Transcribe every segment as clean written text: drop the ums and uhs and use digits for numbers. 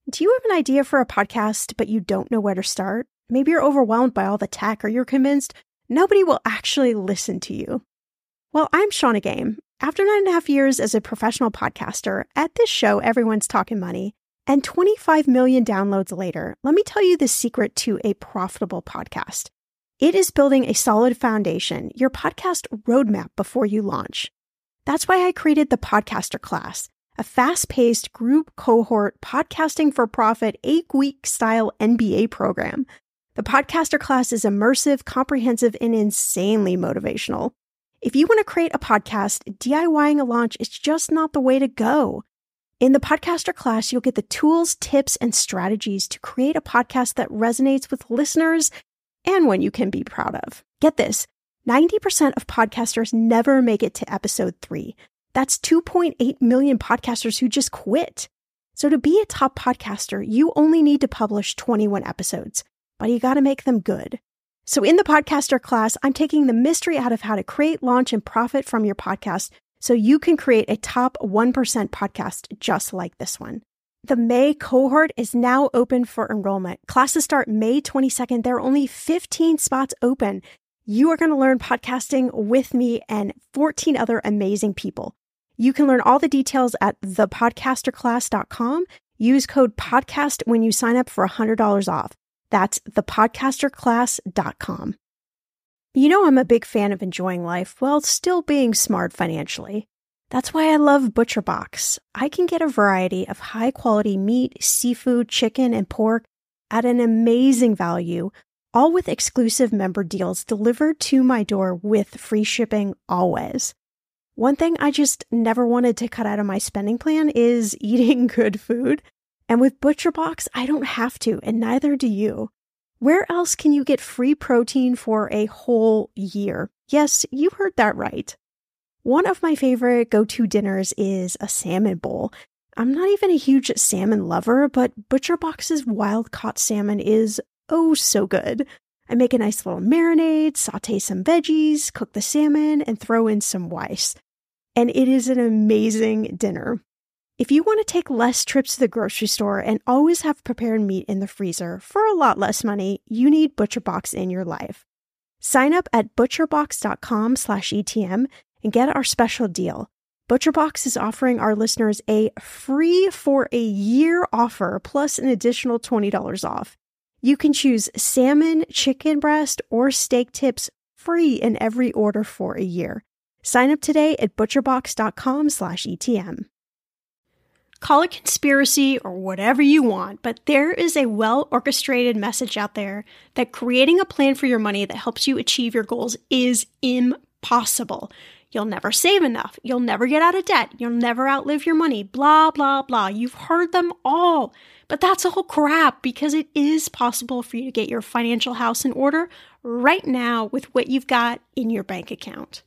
Do you have an idea for a podcast, but you don't know where to start? Maybe you're overwhelmed by all the tech, or you're convinced nobody will actually listen to you. Well, I'm Shannah Game. After 9.5 years as a professional podcaster, at this show, everyone's talking money, and 25 million downloads later, let me tell you the secret to a profitable podcast. It is building a solid foundation, your podcast roadmap before you launch. That's why I created the Podcaster Class, a fast-paced group cohort podcasting for profit 8-week style MBA program. The Podcaster Class is immersive, comprehensive, and insanely motivational. If you want to create a podcast, DIYing a launch is just not the way to go. In the Podcaster Class, you'll get the tools, tips, and strategies to create a podcast that resonates with listeners and one you can be proud of. Get this, 90% of podcasters never make it to episode 3. That's 2.8 million podcasters who just quit. So to be a top podcaster, you only need to publish 21 episodes, but you got to make them good. So in the Podcaster Class, I'm taking the mystery out of how to create, launch, and profit from your podcast so you can create a top 1% podcast just like this one. The May cohort is now open for enrollment. Classes start May 22nd. There are only 15 spots open. You are going to learn podcasting with me and 14 other amazing people. You can learn all the details at thepodcasterclass.com. Use code PODCAST when you sign up for $100 off. That's thepodcasterclass.com. You know I'm a big fan of enjoying life while still being smart financially. That's why I love ButcherBox. I can get a variety of high-quality meat, seafood, chicken, and pork at an amazing value, all with exclusive member deals delivered to my door with free shipping always. One thing I just never wanted to cut out of my spending plan is eating good food. And with ButcherBox, I don't have to, and neither do you. Where else can you get free protein for a whole year? Yes, you heard that right. One of my favorite go-to dinners is a salmon bowl. I'm not even a huge salmon lover, but ButcherBox's wild-caught salmon is oh so good. I make a nice little marinade, saute some veggies, cook the salmon, and throw in some rice. And it is an amazing dinner. If you want to take less trips to the grocery store and always have prepared meat in the freezer for a lot less money, you need ButcherBox in your life. Sign up at butcherbox.com/ETM and get our special deal. ButcherBox is offering our listeners a free for a year offer plus an additional $20 off. You can choose salmon, chicken breast, or steak tips free in every order for a year. Sign up today at butcherbox.com/ETM. Call it conspiracy or whatever you want, but there is a well-orchestrated message out there that creating a plan for your money that helps you achieve your goals is impossible. You'll never save enough. You'll never get out of debt. You'll never outlive your money. Blah, blah, blah. You've heard them all. But that's all crap because it is possible for you to get your financial house in order right now with what you've got in your bank account.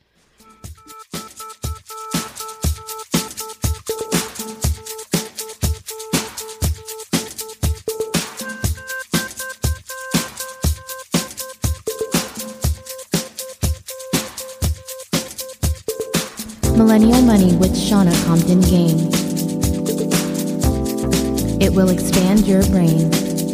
Millennial Money with Shannah Compton Game. It will expand your brain.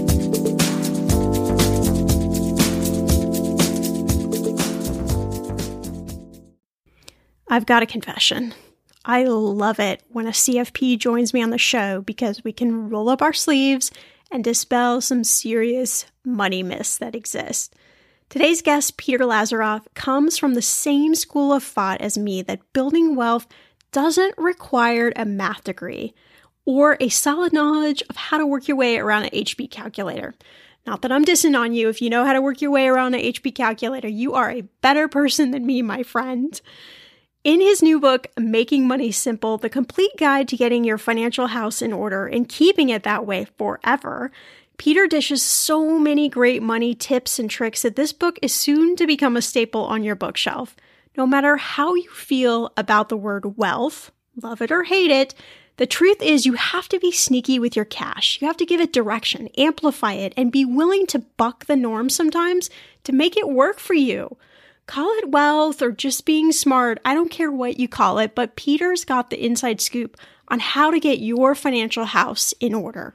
I've got a confession. I love it when a CFP joins me on the show because we can roll up our sleeves and dispel some serious money myths that exist. Today's guest, Peter Lazaroff, comes from the same school of thought as me that building wealth doesn't require a math degree or a solid knowledge of how to work your way around an HP calculator. Not that I'm dissing on you. If you know how to work your way around an HP calculator, you are a better person than me, my friend. In his new book, Making Money Simple, the complete guide to getting your financial house in order and keeping it that way forever, Peter dishes so many great money tips and tricks that this book is soon to become a staple on your bookshelf. No matter how you feel about the word wealth, love it or hate it, the truth is you have to be sneaky with your cash. You have to give it direction, amplify it, and be willing to buck the norm sometimes to make it work for you. Call it wealth or just being smart. I don't care what you call it, but Peter's got the inside scoop on how to get your financial house in order.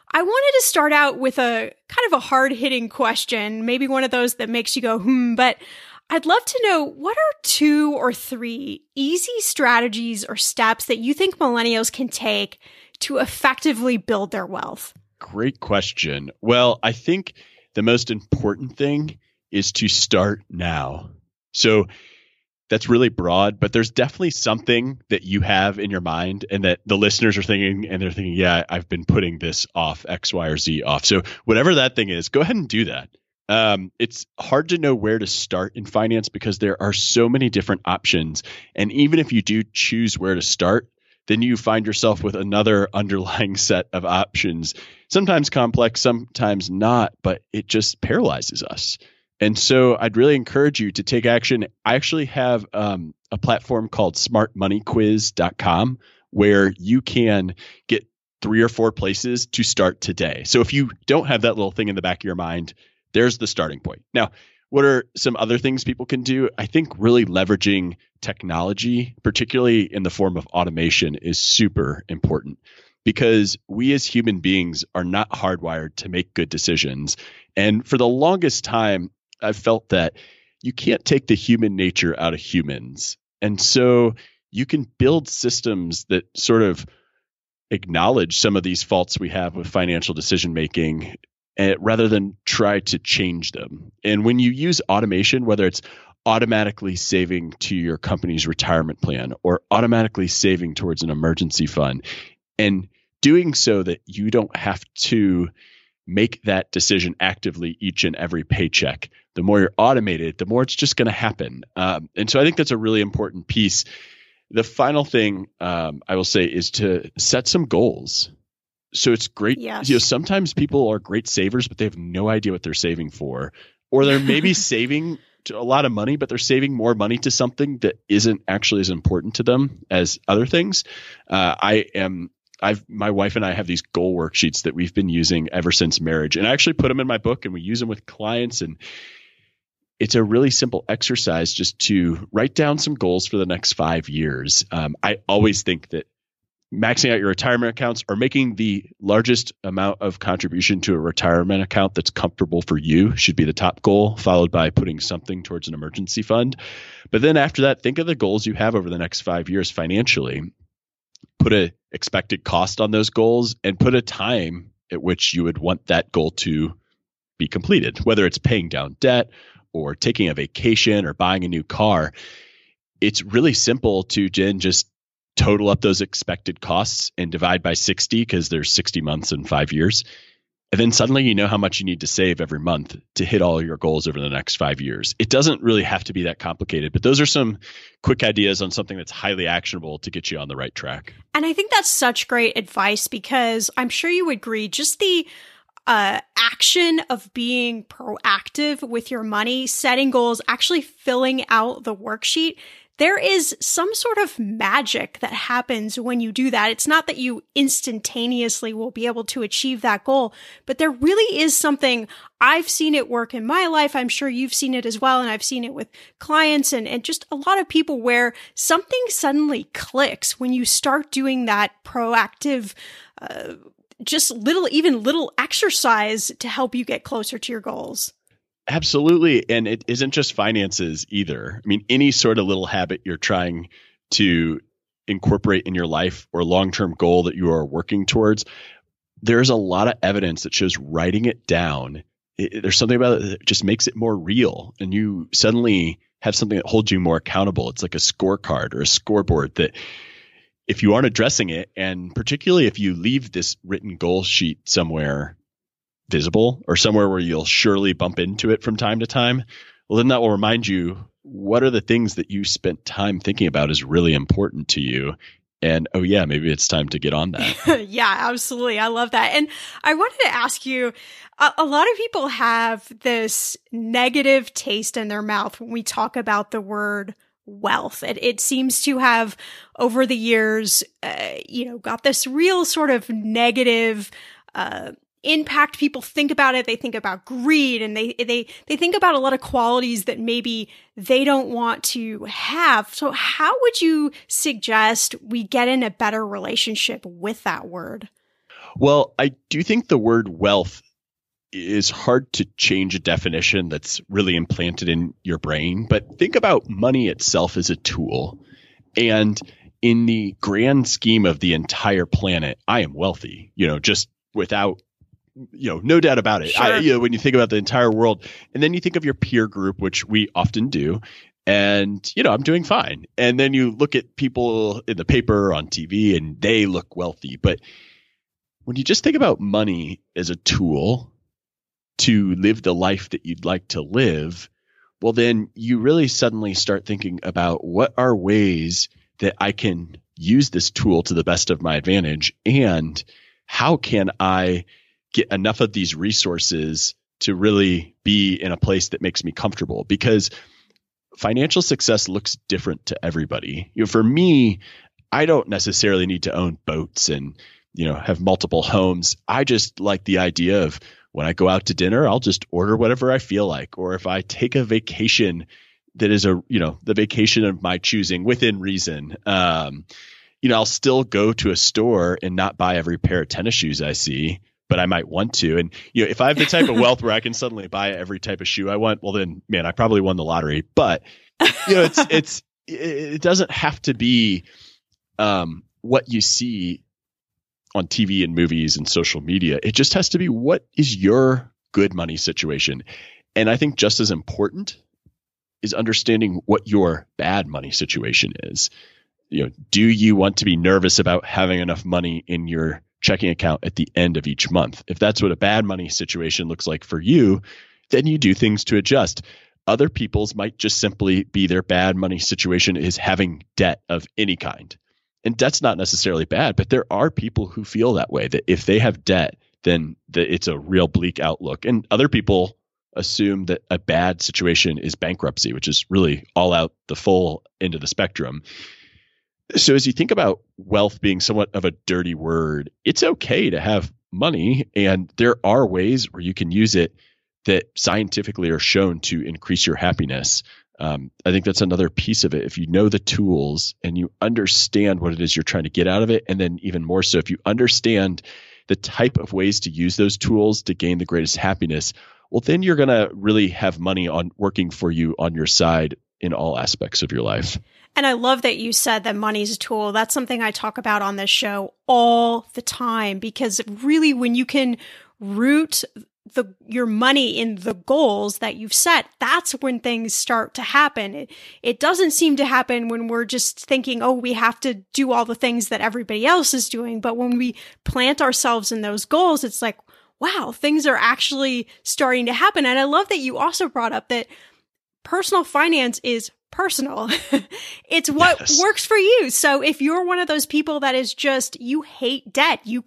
I wanted to start out with a kind of a hard-hitting question, maybe one of those that makes you go, but I'd love to know, what are 2 or 3 easy strategies or steps that you think millennials can take to effectively build their wealth? Great question. Well, I think the most important thing is to start now. So that's really broad, but there's definitely something that you have in your mind and that the listeners are thinking, and they're thinking, yeah, I've been putting this off, X, Y, or Z off. So whatever that thing is, go ahead and do that. It's hard to know where to start in finance because there are so many different options. And even if you do choose where to start, then you find yourself with another underlying set of options, sometimes complex, sometimes not, but it just paralyzes us. And so I'd really encourage you to take action. I actually have a platform called smartmoneyquiz.com where you can get 3 or 4 places to start today. So if you don't have that little thing in the back of your mind, there's the starting point. Now, what are some other things people can do? I think really leveraging technology, particularly in the form of automation, is super important because we as human beings are not hardwired to make good decisions. And for the longest time, I've felt that you can't take the human nature out of humans. And so you can build systems that sort of acknowledge some of these faults we have with financial decision making rather than try to change them. And when you use automation, whether it's automatically saving to your company's retirement plan or automatically saving towards an emergency fund, and doing so that you don't have to make that decision actively each and every paycheck, the more you're automated, the more it's just going to happen. And so I think that's a really important piece. The final thing I will say is to set some goals. So it's great. Yes. Sometimes people are great savers, but they have no idea what they're saving for, or they're maybe saving a lot of money, but they're saving more money to something that isn't actually as important to them as other things. My wife and I have these goal worksheets that we've been using ever since marriage, and I actually put them in my book and we use them with clients. And it's a really simple exercise just to write down some goals for the next 5 years. I always think that maxing out your retirement accounts or making the largest amount of contribution to a retirement account that's comfortable for you should be the top goal, followed by putting something towards an emergency fund. But then after that, think of the goals you have over the next 5 years financially. Put an expected cost on those goals and put a time at which you would want that goal to be completed, whether it's paying down debt or taking a vacation or buying a new car. It's really simple to just total up those expected costs and divide by 60 because there's 60 months in 5 years. And then suddenly you know how much you need to save every month to hit all your goals over the next 5 years. It doesn't really have to be that complicated, but those are some quick ideas on something that's highly actionable to get you on the right track. And I think that's such great advice because I'm sure you would agree, just the action of being proactive with your money, setting goals, actually filling out the worksheet, there is some sort of magic that happens when you do that. It's not that you instantaneously will be able to achieve that goal, but there really is something. I've seen it work in my life. I'm sure you've seen it as well. And I've seen it with clients and just a lot of people where something suddenly clicks when you start doing that proactive, just little exercise to help you get closer to your goals. Absolutely. And it isn't just finances either. I mean, any sort of little habit you're trying to incorporate in your life or long-term goal that you are working towards, there's a lot of evidence that shows writing it down. There's something about it that just makes it more real. And you suddenly have something that holds you more accountable. It's like a scorecard or a scoreboard that if you aren't addressing it, and particularly if you leave this written goal sheet somewhere visible or somewhere where you'll surely bump into it from time to time, well, then that will remind you what are the things that you spent time thinking about is really important to you. And oh yeah, maybe it's time to get on that. Yeah, absolutely. I love that. And I wanted to ask you, a lot of people have this negative taste in their mouth when we talk about the word wealth. It seems to have over the years, got this real sort of negative, impact. People think about it. They think about greed and they think about a lot of qualities that maybe they don't want to have. So how would you suggest we get in a better relationship with that word? Well, I do think the word wealth is hard to change a definition that's really implanted in your brain. But think about money itself as a tool. And in the grand scheme of the entire planet, I am wealthy, just without, no doubt about it. Sure. When you think about the entire world, and then you think of your peer group, which we often do, and, I'm doing fine. And then you look at people in the paper, on TV, and they look wealthy. But when you just think about money as a tool to live the life that you'd like to live, well, then you really suddenly start thinking about what are ways that I can use this tool to the best of my advantage, and how can I get enough of these resources to really be in a place that makes me comfortable? Because financial success looks different to everybody. For me, I don't necessarily need to own boats and, have multiple homes. I just like the idea of when I go out to dinner, I'll just order whatever I feel like. Or if I take a vacation that is the vacation of my choosing within reason, I'll still go to a store and not buy every pair of tennis shoes I see, but I might want to. And, if I have the type of wealth where I can suddenly buy every type of shoe I want, well then, man, I probably won the lottery. But, it doesn't have to be what you see on TV and movies and social media. It just has to be, what is your good money situation? And I think just as important is understanding what your bad money situation is. Do you want to be nervous about having enough money in your checking account at the end of each month? If that's what a bad money situation looks like for you, then you do things to adjust. Other people's might just simply be their bad money situation is having debt of any kind. And debt's not necessarily bad, but there are people who feel that way, that if they have debt, then it's a real bleak outlook. And other people assume that a bad situation is bankruptcy, which is really all out the full end of the spectrum. So as you think about wealth being somewhat of a dirty word, it's okay to have money, and there are ways where you can use it that scientifically are shown to increase your happiness. I think that's another piece of it. If you know the tools and you understand what it is you're trying to get out of it, and then even more so, if you understand the type of ways to use those tools to gain the greatest happiness, well, then you're going to really have money on working for you on your side in all aspects of your life. And I love that you said that money's a tool. That's something I talk about on this show all the time, because really when you can root your money in the goals that you've set, that's when things start to happen. It doesn't seem to happen when we're just thinking, oh, we have to do all the things that everybody else is doing. But when we plant ourselves in those goals, it's like, wow, things are actually starting to happen. And I love that you also brought up that personal finance is personal. It's what works for you. So if you're one of those people that is just, you hate debt, you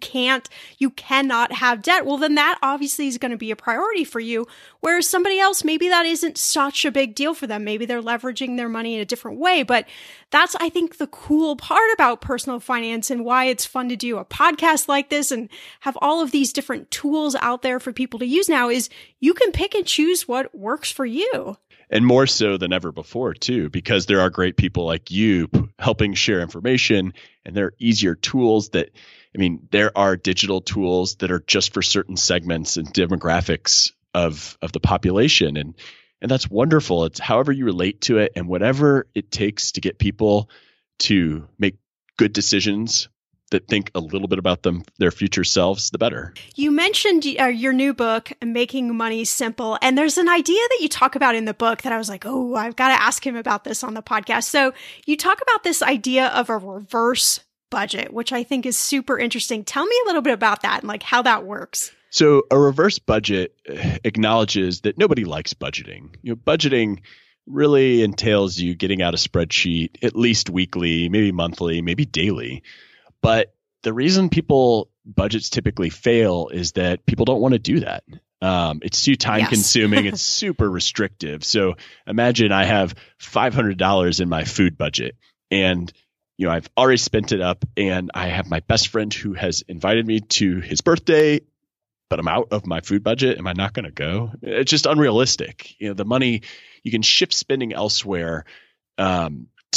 cannot have debt, well, then that obviously is going to be a priority for you. Whereas somebody else, maybe that isn't such a big deal for them. Maybe they're leveraging their money in a different way. But that's, I think, the cool part about personal finance and why it's fun to do a podcast like this and have all of these different tools out there for people to use now is you can pick and choose what works for you. And more so than ever before, too, because there are great people like you helping share information, and there are easier tools there are digital tools that are just for certain segments and demographics of the population. And that's wonderful. It's however you relate to it and whatever it takes to get people to make good decisions that think a little bit about their future selves, the better. You mentioned your new book, Making Money Simple, and there's an idea that you talk about in the book that I was like, oh, I've got to ask him about this on the podcast. So you talk about this idea of a reverse budget, which I think is super interesting. Tell me a little bit about that and like how that works. So a reverse budget acknowledges that nobody likes budgeting. Budgeting really entails you getting out a spreadsheet at least weekly, maybe monthly, maybe daily. But the reason budgets typically fail is that people don't want to do that. It's too time consuming. It's super restrictive. So imagine I have $500 in my food budget, and I've already spent it up, and I have my best friend who has invited me to his birthday, but I'm out of my food budget. Am I not going to go? It's just unrealistic. The money, you can shift spending elsewhere.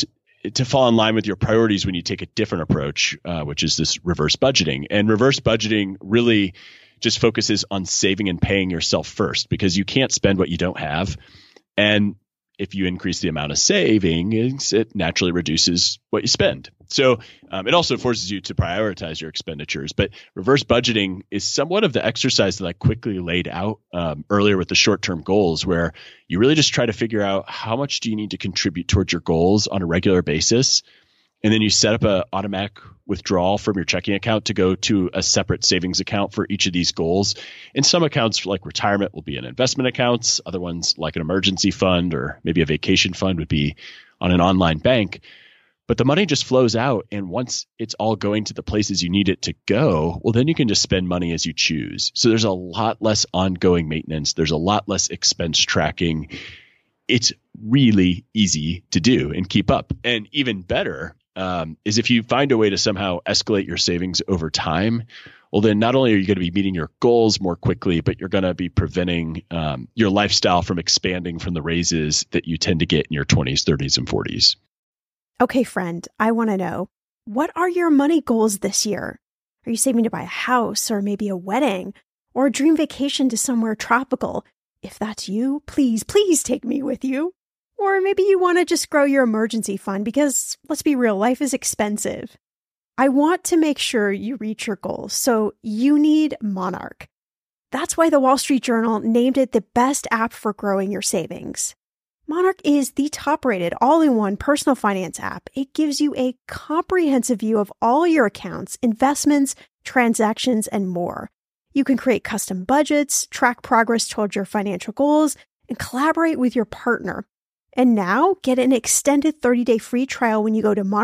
to fall in line with your priorities when you take a different approach, which is this reverse budgeting. And reverse budgeting really just focuses on saving and paying yourself first, because you can't spend what you don't have. And if you increase the amount of savings, it naturally reduces what you spend. So it also forces you to prioritize your expenditures. But reverse budgeting is somewhat of the exercise that I quickly laid out earlier with the short-term goals, where you really just try to figure out how much do you need to contribute towards your goals on a regular basis. And then you set up an automatic withdrawal from your checking account to go to a separate savings account for each of these goals. And some accounts like retirement will be in investment accounts. Other ones like an emergency fund or maybe a vacation fund would be on an online bank. But the money just flows out. And once it's all going to the places you need it to go, well, then you can just spend money as you choose. So there's a lot less ongoing maintenance. There's a lot less expense tracking. It's really easy to do and keep up. And even better, is if you find a way to somehow escalate your savings over time, well, then not only are you going to be meeting your goals more quickly, but you're going to be preventing your lifestyle from expanding from the raises that you tend to get in your 20s, 30s, and 40s. Okay, friend, I want to know, what are your money goals this year? Are you saving to buy a house or maybe a wedding or a dream vacation to somewhere tropical? If that's you, please take me with you. Or maybe you want to just grow your emergency fund because, let's be real, life is expensive. I want to make sure you reach your goals, so you need Monarch. That's why the Wall Street Journal named it the best app for growing your savings. Monarch is the top-rated all-in-one personal finance app. It gives you a comprehensive view of all your accounts, investments, transactions, and more. You can create custom budgets, track progress towards your financial goals, and collaborate with your partner. And now, get an extended 30-day free trial when you go to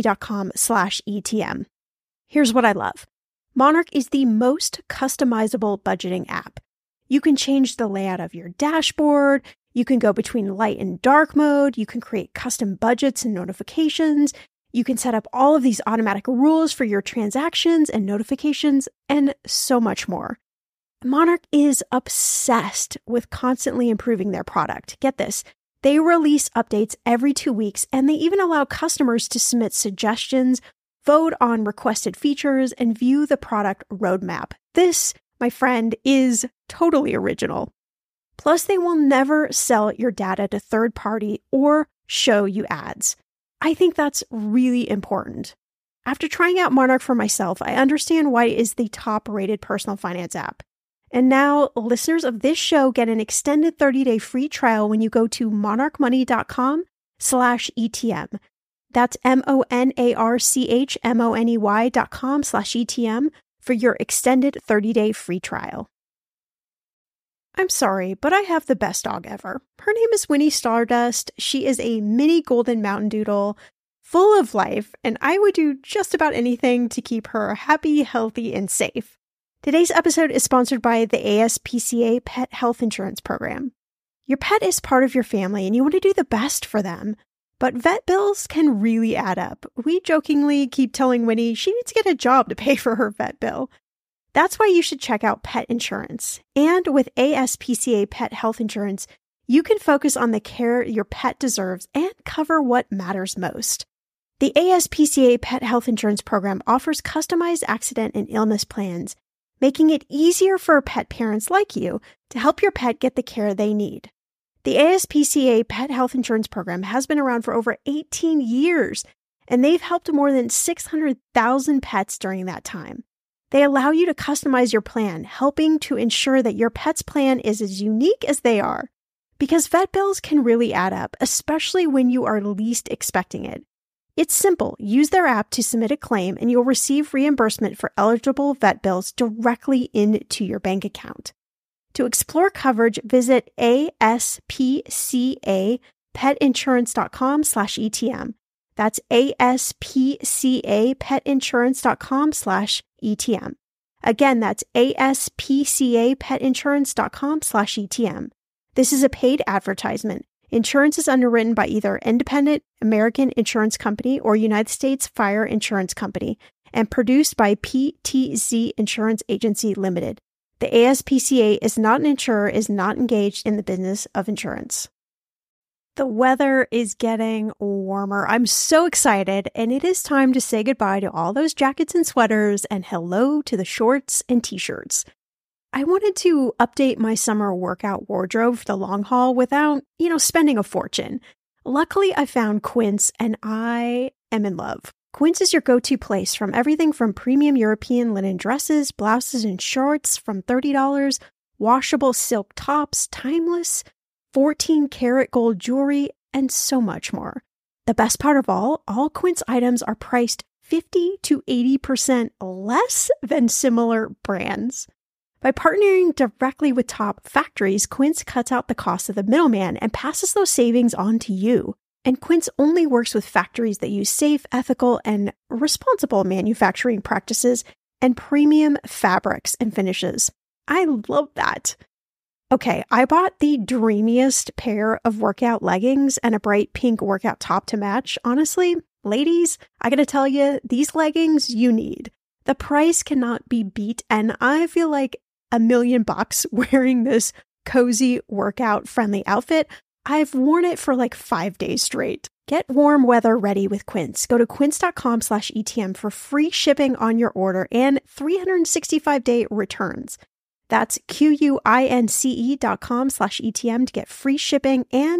monarchmoney.com/ETM. Here's what I love. Monarch is the most customizable budgeting app. You can change the layout of your dashboard. You can go between light and dark mode. You can create custom budgets and notifications. You can set up all of these automatic rules for your transactions and notifications, and so much more. Monarch is obsessed with constantly improving their product. Get this. They release updates every 2 weeks, and they even allow customers to submit suggestions, vote on requested features, and view the product roadmap. This, my friend, is totally original. Plus, they will never sell your data to third party or show you ads. I think that's really important. After trying out Monarch for myself, I understand why it is the top-rated personal finance app. And now, listeners of this show get an extended 30-day free trial when you go to monarchmoney.com/ETM. That's monarchmoney.com/ETM for your extended 30-day free trial. I'm sorry, but I have the best dog ever. Her name is Winnie Stardust. She is a mini golden mountain doodle, full of life, and I would do just about anything to keep her happy, healthy, and safe. Today's episode is sponsored by the ASPCA Pet Health Insurance Program. Your pet is part of your family and you want to do the best for them, but vet bills can really add up. We jokingly keep telling Winnie she needs to get a job to pay for her vet bill. That's why you should check out pet insurance. And with ASPCA Pet Health Insurance, you can focus on the care your pet deserves and cover what matters most. The ASPCA Pet Health Insurance Program offers customized accident and illness plans, making it easier for pet parents like you to help your pet get the care they need. The ASPCA Pet Health Insurance Program has been around for over 18 years, and they've helped more than 600,000 pets during that time. They allow you to customize your plan, helping to ensure that your pet's plan is as unique as they are. Because vet bills can really add up, especially when you are least expecting it. It's simple. Use their app to submit a claim and you'll receive reimbursement for eligible vet bills directly into your bank account. To explore coverage, visit aspcapetinsurance.com/ETM. That's aspcapetinsurance.com/ETM. Again, that's aspcapetinsurance.com/ETM. This is a paid advertisement. Insurance is underwritten by either Independent American Insurance Company or United States Fire Insurance Company and produced by PTZ Insurance Agency Limited. The ASPCA is not an insurer, is not engaged in the business of insurance. The weather is getting warmer. I'm so excited, and it is time to say goodbye to all those jackets and sweaters and hello to the shorts and t-shirts. I wanted to update my summer workout wardrobe for the long haul without, spending a fortune. Luckily, I found Quince, and I am in love. Quince is your go-to place from everything from premium European linen dresses, blouses, and shorts from $30, washable silk tops, timeless 14-karat gold jewelry, and so much more. The best part of all Quince items are priced 50 to 80% less than similar brands. By partnering directly with top factories, Quince cuts out the cost of the middleman and passes those savings on to you. And Quince only works with factories that use safe, ethical, and responsible manufacturing practices and premium fabrics and finishes. I love that. Okay, I bought the dreamiest pair of workout leggings and a bright pink workout top to match. Honestly, ladies, I gotta tell you, these leggings you need. The price cannot be beat, and I feel like $1 million wearing this cozy workout-friendly outfit. I've worn it for like 5 days straight. Get warm weather ready with Quince. Go to quince.com/ETM for free shipping on your order and 365-day returns. That's QUINCE.com/ETM to get free shipping and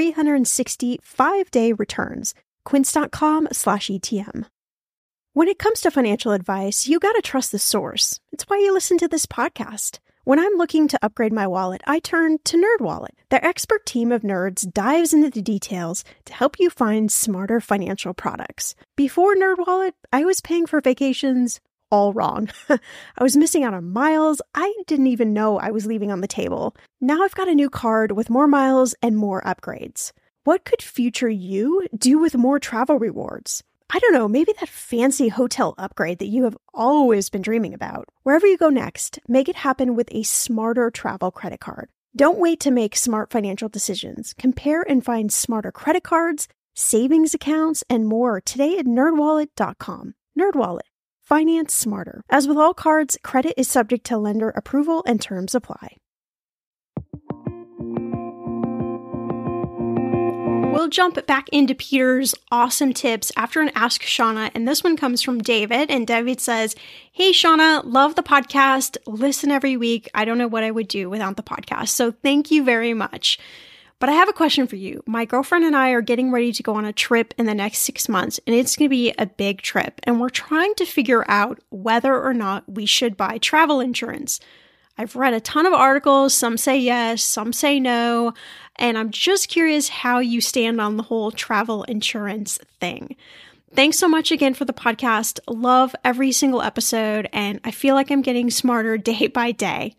365-day returns. Quince.com/ETM. When it comes to financial advice, you gotta trust the source. It's why you listen to this podcast. When I'm looking to upgrade my wallet, I turn to NerdWallet. Their expert team of nerds dives into the details to help you find smarter financial products. Before NerdWallet, I was paying for vacations all wrong. I was missing out on miles I didn't even know I was leaving on the table. Now I've got a new card with more miles and more upgrades. What could future you do with more travel rewards? I don't know, maybe that fancy hotel upgrade that you have always been dreaming about. Wherever you go next, make it happen with a smarter travel credit card. Don't wait to make smart financial decisions. Compare and find smarter credit cards, savings accounts, and more today at nerdwallet.com. NerdWallet. Finance smarter. As with all cards, credit is subject to lender approval and terms apply. We'll jump back into Peter's awesome tips after an Ask Shauna, and this one comes from David, and David says, "Hey Shauna, love the podcast, listen every week. I don't know what I would do without the podcast, so thank you very much. But I have a question for you. My girlfriend and I are getting ready to go on a trip in the next 6 months, and it's going to be a big trip, and we're trying to figure out whether or not we should buy travel insurance. I've read a ton of articles, some say yes, some say no, and I'm just curious how you stand on the whole travel insurance thing. Thanks so much again for the podcast. Love every single episode, and I feel like I'm getting smarter day by day."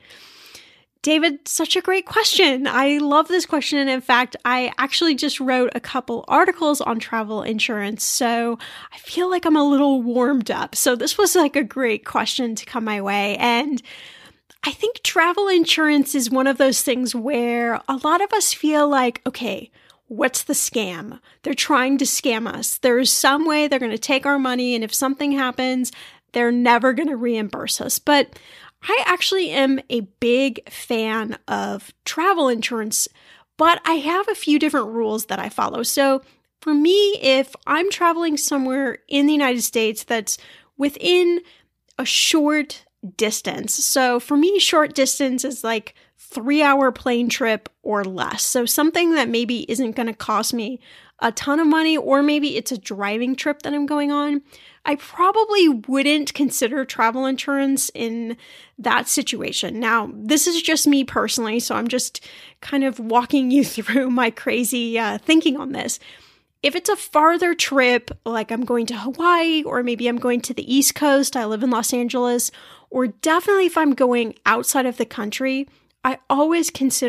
David, such a great question. I love this question. And in fact, I actually just wrote a couple articles on travel insurance, so I feel like I'm a little warmed up. So this was like a great question to come my way. And I think travel insurance is one of those things where a lot of us feel like, okay, what's the scam? They're trying to scam us. There's some way they're going to take our money, and if something happens, they're never going to reimburse us. But I actually am a big fan of travel insurance, but I have a few different rules that I follow. So for me, if I'm traveling somewhere in the United States that's within a short distance, so for me, short distance is like 3-hour plane trip or less. So something that maybe isn't going to cost me a ton of money, or maybe it's a driving trip that I'm going on, I probably wouldn't consider travel insurance in that situation. Now, this is just me personally, so I'm just kind of walking you through my crazy thinking on this. If it's a farther trip, like I'm going to Hawaii, or maybe I'm going to the East Coast, I live in Los Angeles, or definitely if I'm going outside of the country, I always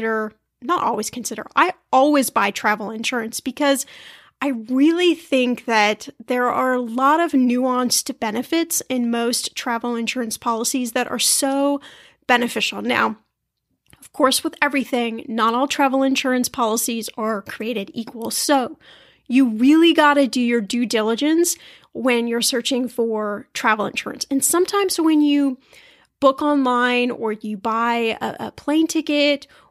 buy travel insurance because I really think that there are a lot of nuanced benefits in most travel insurance policies that are so beneficial. Now, of course, with everything, not all travel insurance policies are created equal. So you really got to do your due diligence when you're searching for travel insurance. And sometimes when you book online or you buy a plane ticket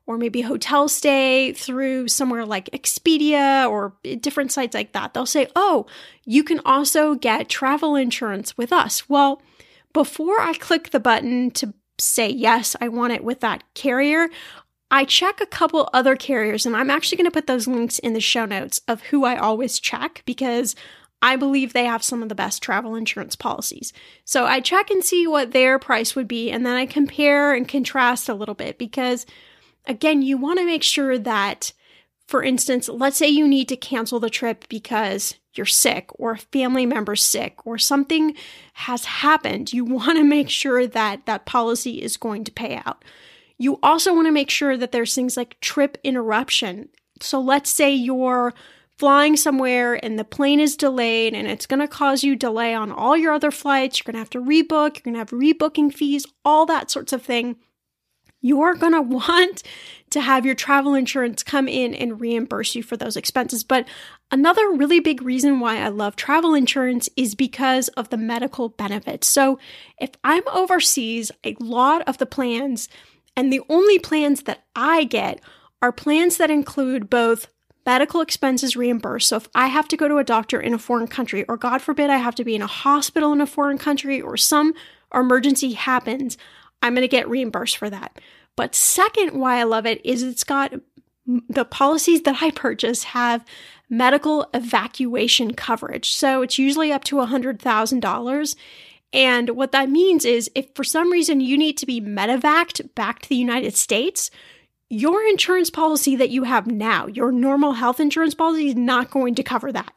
or maybe hotel stay through somewhere like Expedia or different sites like that, they'll say, oh, you can also get travel insurance with us. Well, before I click the button to say, yes, I want it with that carrier, I check a couple other carriers, and I'm actually going to put those links in the show notes of who I always check because I believe they have some of the best travel insurance policies. So I check and see what their price would be, and then I compare and contrast a little bit because, again, you want to make sure that, for instance, let's say you need to cancel the trip because you're sick or a family member's sick or something has happened. You want to make sure that that policy is going to pay out. You also want to make sure that there's things like trip interruption. So let's say you're flying somewhere and the plane is delayed and it's going to cause you delay on all your other flights. You're going to have to rebook. You're going to have rebooking fees, all that sorts of thing. You're going to want to have your travel insurance come in and reimburse you for those expenses. But another really big reason why I love travel insurance is because of the medical benefits. So if I'm overseas, a lot of the plans, and the only plans that I get, are plans that include both medical expenses reimbursed. So if I have to go to a doctor in a foreign country, or God forbid I have to be in a hospital in a foreign country, or some emergency happens, I'm going to get reimbursed for that. But second, why I love it is it's got the policies that I purchase have medical evacuation coverage. So it's usually up to $100,000. And what that means is if for some reason you need to be medevaced back to the United States, your insurance policy that you have now, your normal health insurance policy, is not going to cover that.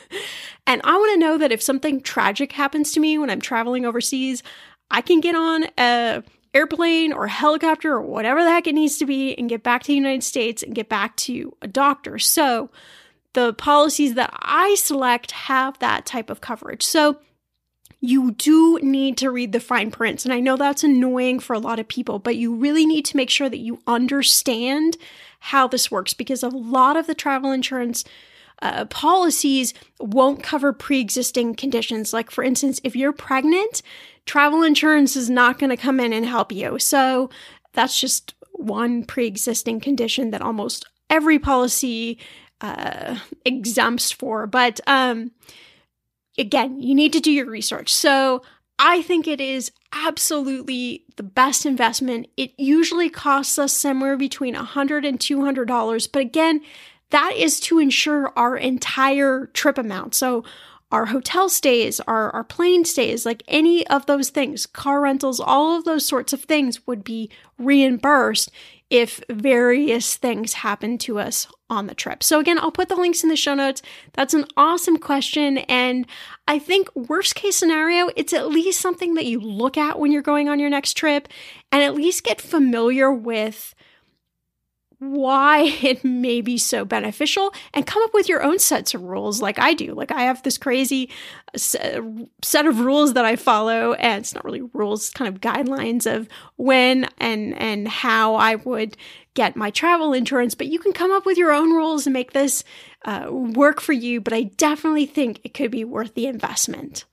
And I want to know that if something tragic happens to me when I'm traveling overseas, I can get on a airplane or helicopter or whatever the heck it needs to be and get back to the United States and get back to a doctor. So the policies that I select have that type of coverage. So you do need to read the fine prints. And I know that's annoying for a lot of people, but you really need to make sure that you understand how this works because a lot of the travel insurance policies won't cover pre-existing conditions. Like, for instance, if you're pregnant, travel insurance is not going to come in and help you. So that's just one pre-existing condition that almost every policy exempts for. But again, you need to do your research. So I think it is absolutely the best investment. It usually costs us somewhere between $100 and $200. But again, that is to insure our entire trip amount. So our hotel stays, our plane stays, like any of those things, car rentals, all of those sorts of things would be reimbursed if various things happen to us on the trip. So again, I'll put the links in the show notes. That's an awesome question. And I think worst case scenario, it's at least something that you look at when you're going on your next trip and at least get familiar with why it may be so beneficial and come up with your own sets of rules like I do. Like I have this crazy set of rules that I follow, and it's not really rules, kind of guidelines of when and how I would get my travel insurance, but you can come up with your own rules and make this work for you. But I definitely think it could be worth the investment.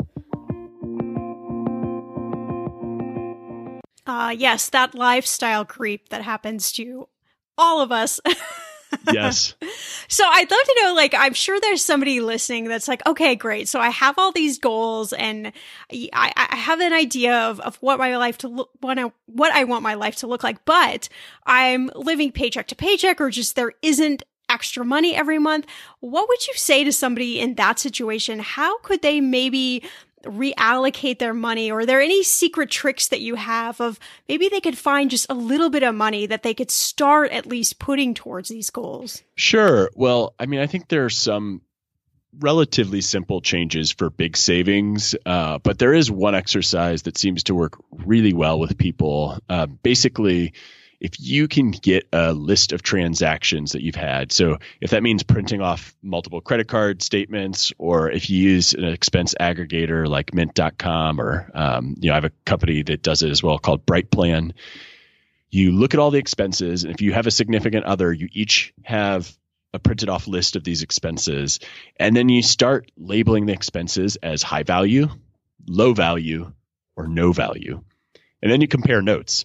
Yes, that lifestyle creep that happens to all of us. Yes. So I'd love to know, like, I'm sure there's somebody listening that's like, okay, great. So I have all these goals and I have an idea of what my life to look, what I want my life to look like, but I'm living paycheck to paycheck, or just there isn't extra money every month. What would you say to somebody in that situation? How could they maybe reallocate their money? Or are there any secret tricks that you have of maybe they could find just a little bit of money that they could start at least putting towards these goals? Sure. Well, I mean, I think there are some relatively simple changes for big savings, but there is one exercise that seems to work really well with people. Basically, if you can get a list of transactions that you've had, so if that means printing off multiple credit card statements, or if you use an expense aggregator like Mint.com, or I have a company that does it as well called Brightplan. You look at all the expenses, and if you have a significant other, you each have a printed off list of these expenses, and then you start labeling the expenses as high value, low value, or no value, and then you compare notes.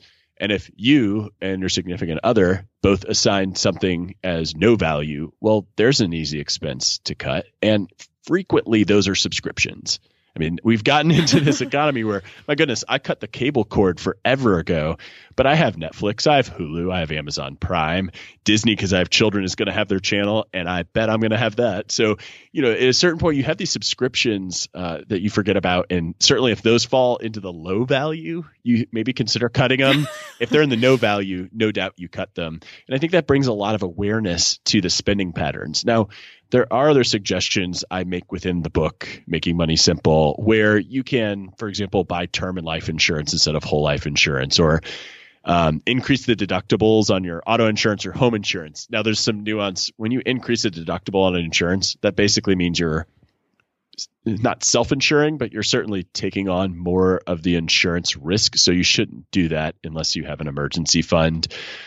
And if you and your significant other both assign something as no value, well, there's an easy expense to cut. And frequently those are subscriptions. I mean, we've gotten into this economy where, my goodness, I cut the cable cord forever ago, but I have Netflix, I have Hulu, I have Amazon Prime, Disney, because I have children, is going to have their channel, and I bet I'm going to have that. So, at a certain point, you have these subscriptions that you forget about. And certainly if those fall into the low value, you maybe consider cutting them. If they're in the no value, no doubt you cut them. And I think that brings a lot of awareness to the spending patterns. Now, there are other suggestions I make within the book, Making Money Simple, where you can, for example, buy term and life insurance instead of whole life insurance, or increase the deductibles on your auto insurance or home insurance. Now, there's some nuance. When you increase the deductible on an insurance, that basically means you're not self-insuring, but you're certainly taking on more of the insurance risk. So you shouldn't do that unless you have an emergency fund.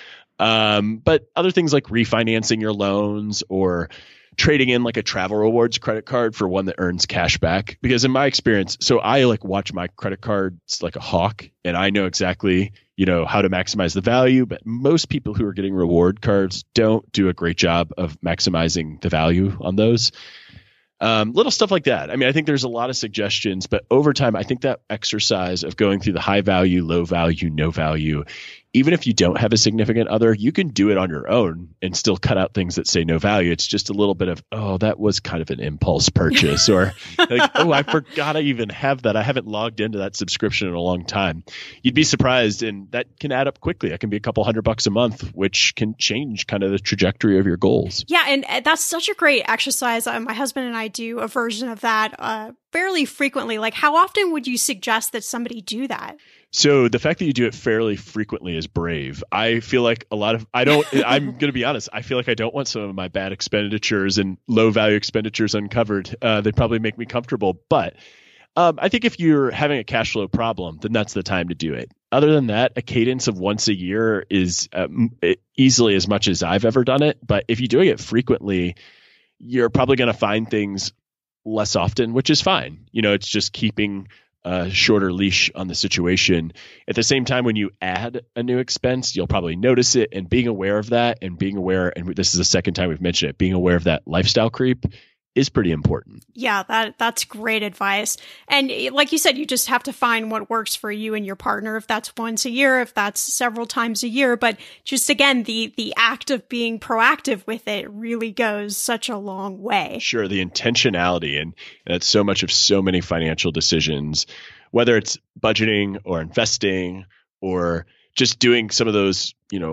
But other things like refinancing your loans or trading in like a travel rewards credit card for one that earns cash back. Because in my experience, so I watch my credit cards like a hawk, and I know exactly, how to maximize the value. But most people who are getting reward cards don't do a great job of maximizing the value on those. Little stuff like that. I mean, I think there's a lot of suggestions, but over time, I think that exercise of going through the high value, low value, no value, even if you don't have a significant other, you can do it on your own and still cut out things that say no value. It's just a little bit of, oh, that was kind of an impulse purchase, or like, oh, I forgot I even have that. I haven't logged into that subscription in a long time. You'd be surprised, and that can add up quickly. That can be a couple $100 a month, which can change kind of the trajectory of your goals. Yeah, and that's such a great exercise. My husband and I do a version of that fairly frequently. Like, how often would you suggest that somebody do that? So the fact that you do it fairly frequently is brave. I feel like I'm going to be honest. I feel like I don't want some of my bad expenditures and low value expenditures uncovered. They'd probably make me comfortable. But I think if you're having a cash flow problem, then that's the time to do it. Other than that, a cadence of once a year is easily as much as I've ever done it. But if you're doing it frequently, you're probably going to find things less often, which is fine. It's just keeping a shorter leash on the situation. At the same time, when you add a new expense, you'll probably notice it, and being aware of that, and being aware, and this is the second time we've mentioned it, being aware of that lifestyle creep is pretty important. Yeah, that's great advice. And like you said, you just have to find what works for you and your partner, if that's once a year, if that's several times a year. But just again, the act of being proactive with it really goes such a long way. Sure, the intentionality, and that's so much of so many financial decisions, whether it's budgeting or investing or just doing some of those,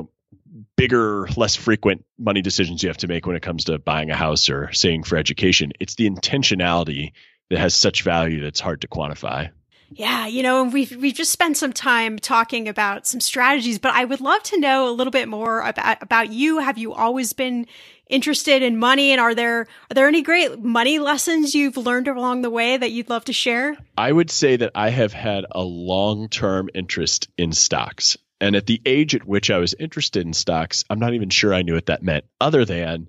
bigger, less frequent money decisions you have to make when it comes to buying a house or saving for education. It's the intentionality that has such value that's hard to quantify. Yeah, we've just spent some time talking about some strategies, but I would love to know a little bit more about you. Have you always been interested in money, and are there any great money lessons you've learned along the way that you'd love to share? I would say that I have had a long-term interest in stocks. And at the age at which I was interested in stocks, I'm not even sure I knew what that meant, other than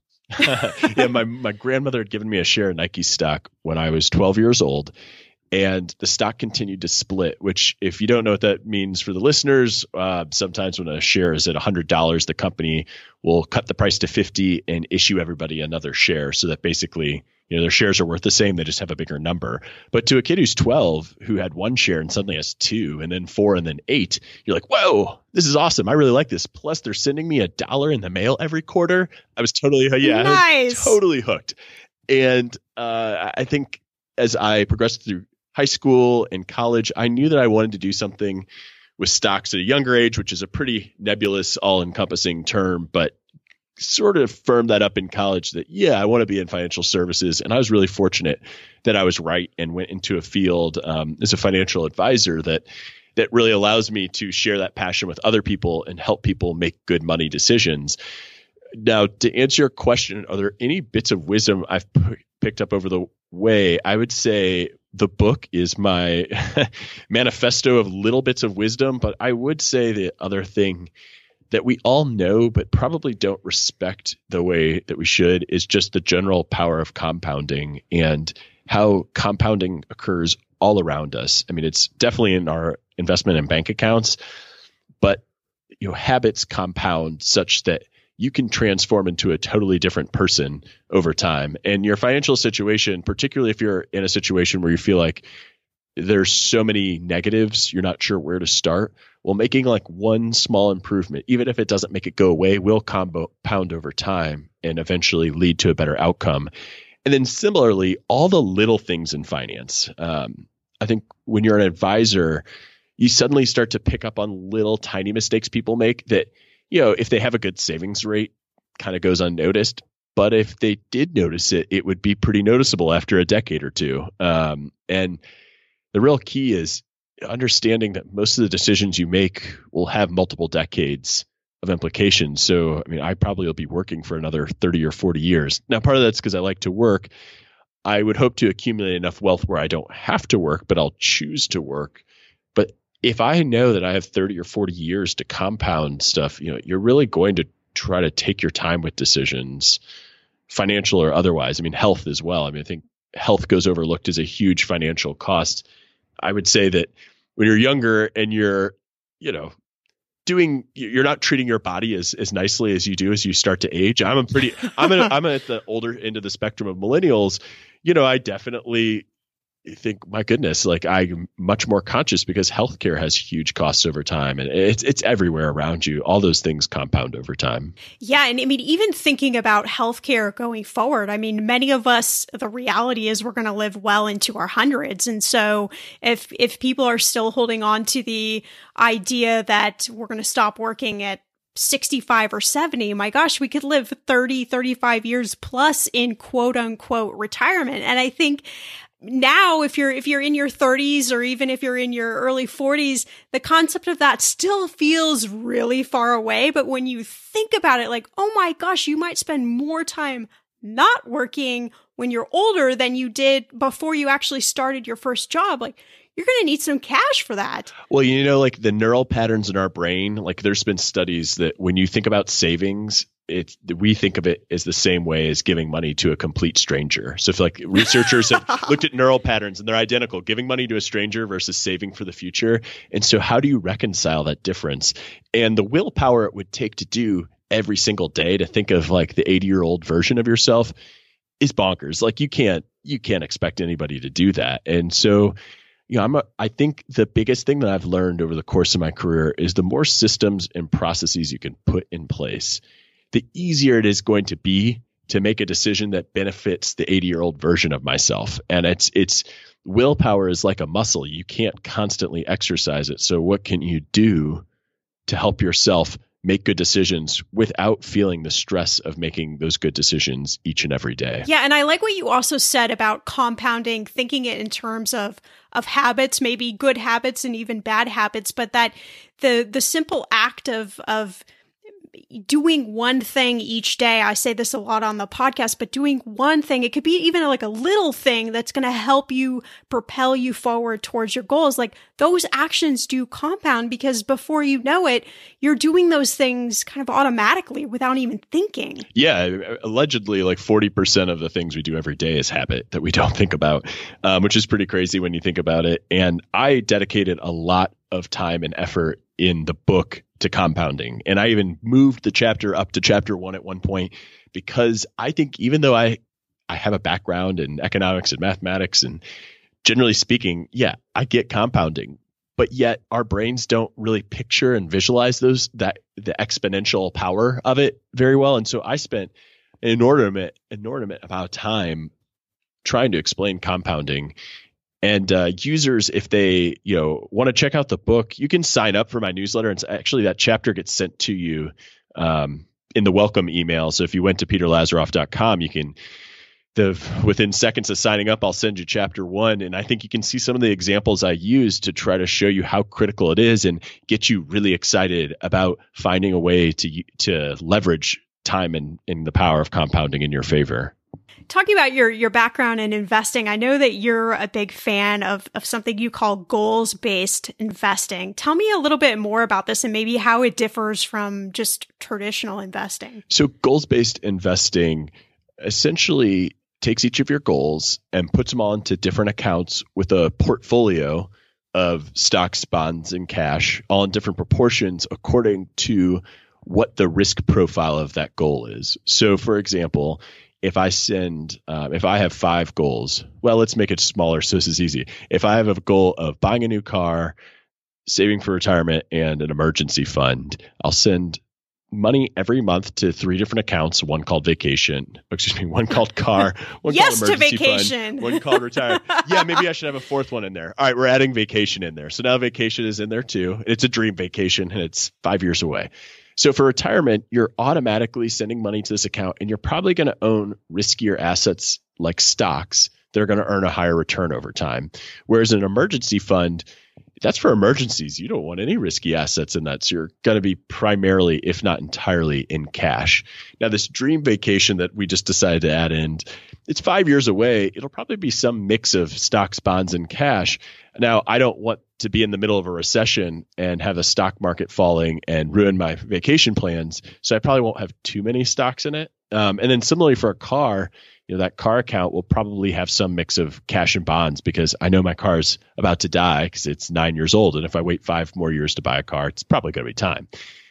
my grandmother had given me a share of Nike stock when I was 12 years old. And the stock continued to split, which, if you don't know what that means for the listeners, sometimes when a share is at $100, the company will cut the price to $50 and issue everybody another share, so that basically, their shares are worth the same. They just have a bigger number. But to a kid who's 12, who had one share and suddenly has two, and then four, and then eight, you're like, whoa, this is awesome. I really like this. Plus, they're sending me $1 in the mail every quarter. I was totally, nice. Totally hooked. And I think as I progressed through high school and college, I knew that I wanted to do something with stocks at a younger age, which is a pretty nebulous, all-encompassing term, but sort of firmed that up in college that, I want to be in financial services. And I was really fortunate that I was right and went into a field as a financial advisor that really allows me to share that passion with other people and help people make good money decisions. Now, to answer your question, are there any bits of wisdom I've picked up over the way? I would say the book is my manifesto of little bits of wisdom, but I would say the other thing that we all know but probably don't respect the way that we should is just the general power of compounding and how compounding occurs all around us. I mean, it's definitely in our investment and bank accounts, but habits compound such that you can transform into a totally different person over time. And your financial situation, particularly if you're in a situation where you feel like there's so many negatives, you're not sure where to start. Well, making like one small improvement, even if it doesn't make it go away, will compound over time and eventually lead to a better outcome. And then similarly, all the little things in finance. I think when you're an advisor, you suddenly start to pick up on little tiny mistakes people make that, if they have a good savings rate, kind of goes unnoticed. But if they did notice it, it would be pretty noticeable after a decade or two. And the real key is understanding that most of the decisions you make will have multiple decades of implications. So, I probably will be working for another 30 or 40 years. Now, part of that's because I like to work. I would hope to accumulate enough wealth where I don't have to work, but I'll choose to work. But if I know that I have 30 or 40 years to compound stuff, you're really going to try to take your time with decisions, financial or otherwise. Health as well. I think health goes overlooked as a huge financial cost. I would say that when you're younger and you're not treating your body as nicely as you do as you start to age. I'm at the older end of the spectrum of millennials. I definitely think, my goodness, like I'm much more conscious because healthcare has huge costs over time, and it's everywhere around you. All those things compound over time. Yeah. And even thinking about healthcare going forward, many of us, the reality is we're going to live well into our hundreds. And so if people are still holding on to the idea that we're going to stop working at 65 or 70, my gosh, we could live 30, 35 years plus in quote unquote retirement. And I think now, if you're in your 30s or even if you're in your early 40s, the concept of that still feels really far away. But when you think about it, like, oh my gosh, you might spend more time not working when you're older than you did before you actually started your first job. Like, you're going to need some cash for that. Well, like the neural patterns in our brain, like there's been studies that when you think about savings, we think of it as the same way as giving money to a complete stranger. So if like researchers have looked at neural patterns and they're identical, giving money to a stranger versus saving for the future. And so how do you reconcile that difference? And the willpower it would take to do every single day to think of like the 80-year-old version of yourself is bonkers. Like you can't expect anybody to do that. And so, I think the biggest thing that I've learned over the course of my career is the more systems and processes you can put in place, the easier it is going to be to make a decision that benefits the 80-year-old version of myself. And it's willpower is like a muscle. You can't constantly exercise it. So what can you do to help yourself make good decisions without feeling the stress of making those good decisions each and every day? Yeah. And I like what you also said about compounding, thinking it in terms of habits, maybe good habits and even bad habits, but that the simple act of doing one thing each day. I say this a lot on the podcast, but doing one thing, it could be even like a little thing that's going to help you propel you forward towards your goals. Like those actions do compound because before you know it, you're doing those things kind of automatically without even thinking. Yeah. Allegedly, like 40% of the things we do every day is habit that we don't think about, which is pretty crazy when you think about it. And I dedicated a lot of time and effort in the book to compounding. And I even moved the chapter up to chapter 1 at one point, because I think even though I have a background in economics and mathematics, and generally speaking, yeah, I get compounding, but yet our brains don't really picture and visualize the exponential power of it very well. And so I spent an inordinate amount of time trying to explain compounding. And users, if they want to check out the book, you can sign up for my newsletter. And actually, that chapter gets sent to you in the welcome email. So if you went to peterlazaroff.com, you can within seconds of signing up, I'll send you chapter 1. And I think you can see some of the examples I use to try to show you how critical it is and get you really excited about finding a way to leverage time and the power of compounding in your favor. Talking about your background in investing, I know that you're a big fan of something you call goals-based investing. Tell me a little bit more about this and maybe how it differs from just traditional investing. So goals-based investing essentially takes each of your goals and puts them all into different accounts with a portfolio of stocks, bonds, and cash, all in different proportions according to what the risk profile of that goal is. So, for example, if I have 5 goals, well, let's make it smaller so this is easy. If I have a goal of buying a new car, saving for retirement, and an emergency fund, I'll send money every month to 3 different accounts, one called one called car, one yes called emergency to vacation, fund, one called retire. Yeah, maybe I should have a 4th one in there. All right, we're adding vacation in there. So now vacation is in there too. It's a dream vacation and it's 5 years away. So for retirement, you're automatically sending money to this account and you're probably going to own riskier assets like stocks that are going to earn a higher return over time. Whereas an emergency fund, that's for emergencies. You don't want any risky assets in that. So you're going to be primarily, if not entirely, in cash. Now, this dream vacation that we just decided to add in, it's 5 years away. It'll probably be some mix of stocks, bonds, and cash. Now, I don't want to be in the middle of a recession and have the stock market falling and ruin my vacation plans. So I probably won't have too many stocks in it. And then similarly for a car, that car account will probably have some mix of cash and bonds because I know my car's about to die because it's 9 years old. And if I wait 5 more years to buy a car, it's probably going to be time.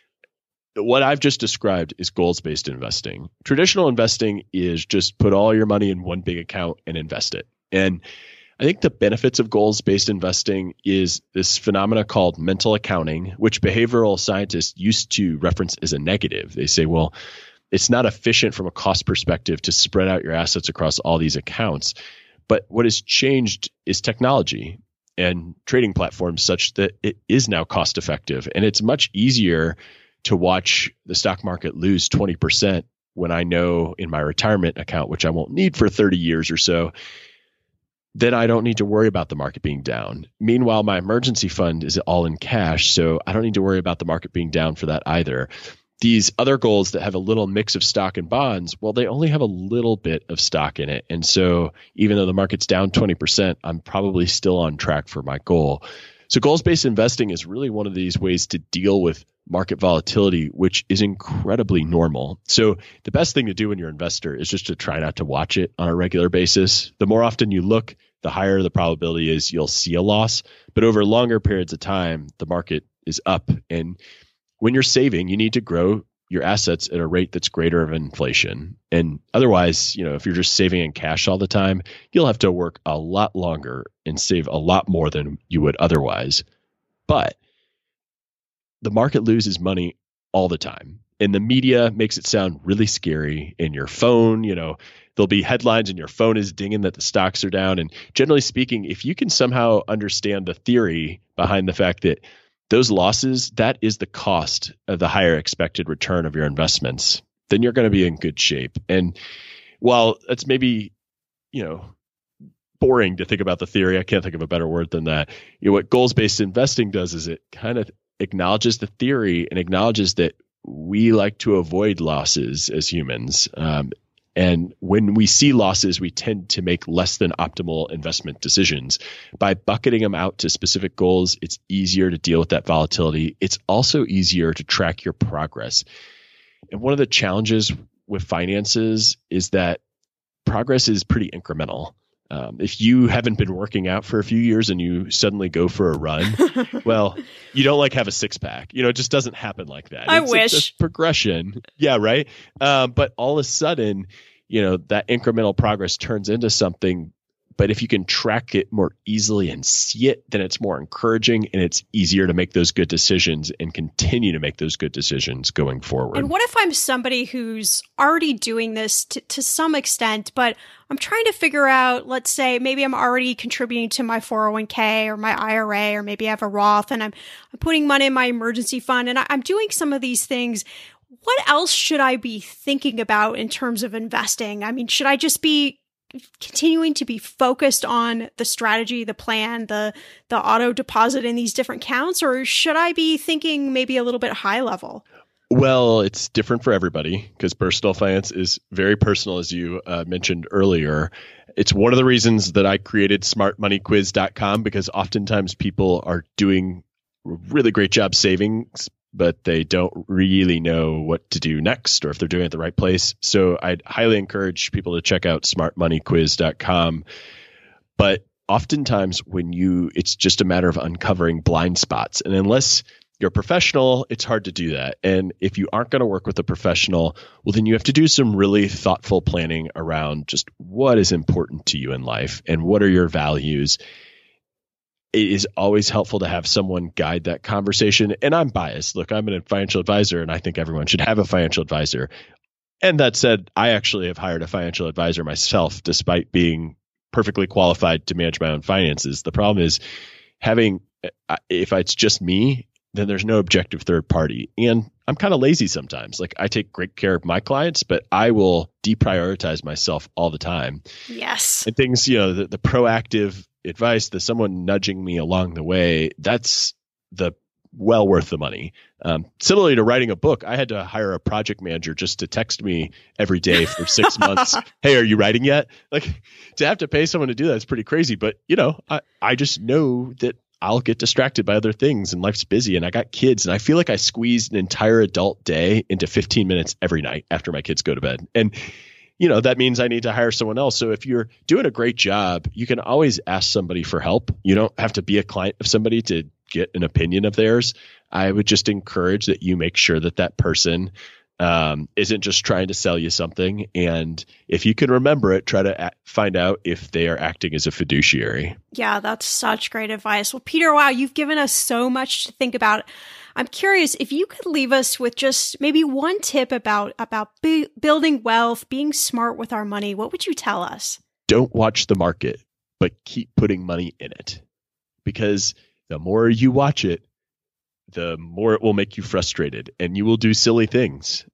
What I've just described is goals-based investing. Traditional investing is just put all your money in one big account and invest it. And I think the benefits of goals-based investing is this phenomena called mental accounting, which behavioral scientists used to reference as a negative. They say, well, it's not efficient from a cost perspective to spread out your assets across all these accounts. But what has changed is technology and trading platforms such that it is now cost effective. And it's much easier to watch the stock market lose 20% when I know in my retirement account, which I won't need for 30 years or so, then I don't need to worry about the market being down. Meanwhile, my emergency fund is all in cash, so I don't need to worry about the market being down for that either. These other goals that have a little mix of stock and bonds, well, they only have a little bit of stock in it. And so even though the market's down 20%, I'm probably still on track for my goal. So goals-based investing is really one of these ways to deal with market volatility, which is incredibly normal. So the best thing to do when you're an investor is just to try not to watch it on a regular basis. The more often you look, the higher the probability is you'll see a loss. But over longer periods of time, the market is up. And when you're saving, you need to grow your assets at a rate that's greater than inflation. And otherwise, if you're just saving in cash all the time, you'll have to work a lot longer and save a lot more than you would otherwise. But the market loses money all the time. And the media makes it sound really scary. In your phone, there'll be headlines and your phone is dinging that the stocks are down. And generally speaking, if you can somehow understand the theory behind the fact that those losses, that is the cost of the higher expected return of your investments, then you're going to be in good shape. And while it's maybe, boring to think about the theory, I can't think of a better word than that. What goals-based investing does is it kind of acknowledges the theory and acknowledges that we like to avoid losses as humans. And when we see losses, we tend to make less than optimal investment decisions. By bucketing them out to specific goals, it's easier to deal with that volatility. It's also easier to track your progress. And one of the challenges with finances is that progress is pretty incremental. If you haven't been working out for a few years and you suddenly go for a run, well, you don't have a 6-pack. It just doesn't happen like that. I wish. It's progression. Yeah, right. But all of a sudden, that incremental progress turns into something. But if you can track it more easily and see it, then it's more encouraging and it's easier to make those good decisions and continue to make those good decisions going forward. And what if I'm somebody who's already doing this to some extent, but I'm trying to figure out, let's say, maybe I'm already contributing to my 401k or my IRA, or maybe I have a Roth and I'm putting money in my emergency fund and I'm doing some of these things. What else should I be thinking about in terms of investing? I mean, should I just be continuing to be focused on the strategy, the plan, the auto deposit in these different accounts, or should I be thinking maybe a little bit high level? Well, it's different for everybody because personal finance is very personal, as you mentioned earlier. It's one of the reasons that I created smartmoneyquiz.com, because oftentimes people are doing a really great job saving, but they don't really know what to do next or if they're doing it the right place. So I'd highly encourage people to check out smartmoneyquiz.com. But oftentimes it's just a matter of uncovering blind spots. And unless you're a professional, it's hard to do that. And if you aren't going to work with a professional, well, then you have to do some really thoughtful planning around just what is important to you in life and what are your values. It is always helpful to have someone guide that conversation. And I'm biased. Look, I'm a financial advisor, and I think everyone should have a financial advisor. And that said, I actually have hired a financial advisor myself, despite being perfectly qualified to manage my own finances. The problem is if it's just me, then there's no objective third party. And I'm kind of lazy sometimes. Like, I take great care of my clients, but I will deprioritize myself all the time. Yes. And things, the proactive advice, the someone nudging me along the way, that's well worth the money. Similarly to writing a book, I had to hire a project manager just to text me every day for 6 months. Hey, are you writing yet? Like, to have to pay someone to do that is pretty crazy. But, I just know that I'll get distracted by other things, and life's busy, and I got kids, and I feel like I squeezed an entire adult day into 15 minutes every night after my kids go to bed. And, that means I need to hire someone else. So if you're doing a great job, you can always ask somebody for help. You don't have to be a client of somebody to get an opinion of theirs. I would just encourage that you make sure that person isn't just trying to sell you something. And if you can remember it, try to find out if they are acting as a fiduciary. Yeah, that's such great advice. Well, Peter, wow, you've given us so much to think about. I'm curious if you could leave us with just maybe one tip about building wealth, being smart with our money. What would you tell us? Don't watch the market, but keep putting money in it. Because the more you watch it, the more it will make you frustrated, and you will do silly things.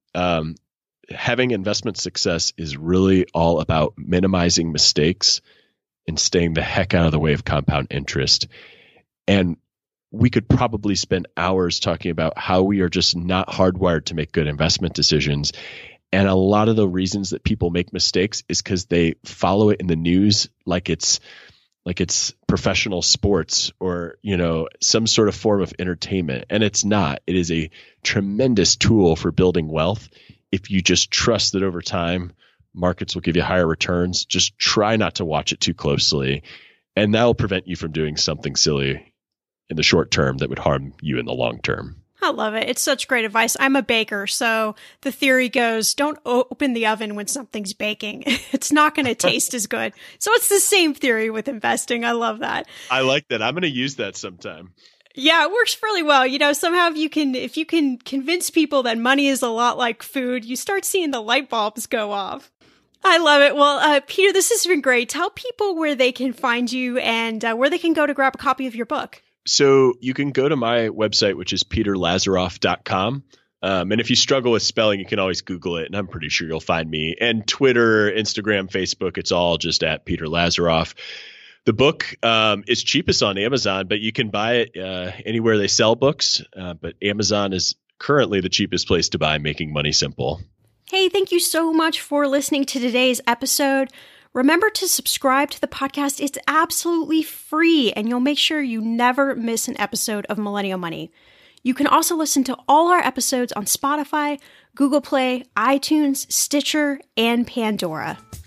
Having investment success is really all about minimizing mistakes and staying the heck out of the way of compound interest. And we could probably spend hours talking about how we are just not hardwired to make good investment decisions. And a lot of the reasons that people make mistakes is because they follow it in the news like it's professional sports or, some sort of form of entertainment. And it's not. It is a tremendous tool for building wealth. If you just trust that over time, markets will give you higher returns, just try not to watch it too closely. And that will prevent you from doing something silly in the short term that would harm you in the long term. I love it. It's such great advice. I'm a baker, so the theory goes, don't open the oven when something's baking. It's not going to taste as good. So it's the same theory with investing. I love that. I like that. I'm going to use that sometime. Yeah, it works really well. Somehow if you can convince people that money is a lot like food, you start seeing the light bulbs go off. I love it. Well, Peter, this has been great. Tell people where they can find you and where they can go to grab a copy of your book. So you can go to my website, which is peterlazaroff.com. And if you struggle with spelling, you can always Google it, and I'm pretty sure you'll find me. And Twitter, Instagram, Facebook, it's all just at Peter Lazaroff. The book is cheapest on Amazon, but you can buy it anywhere they sell books. But Amazon is currently the cheapest place to buy Making Money Simple. Hey, thank you so much for listening to today's episode. Remember to subscribe to the podcast. It's absolutely free, and you'll make sure you never miss an episode of Millennial Money. You can also listen to all our episodes on Spotify, Google Play, iTunes, Stitcher, and Pandora.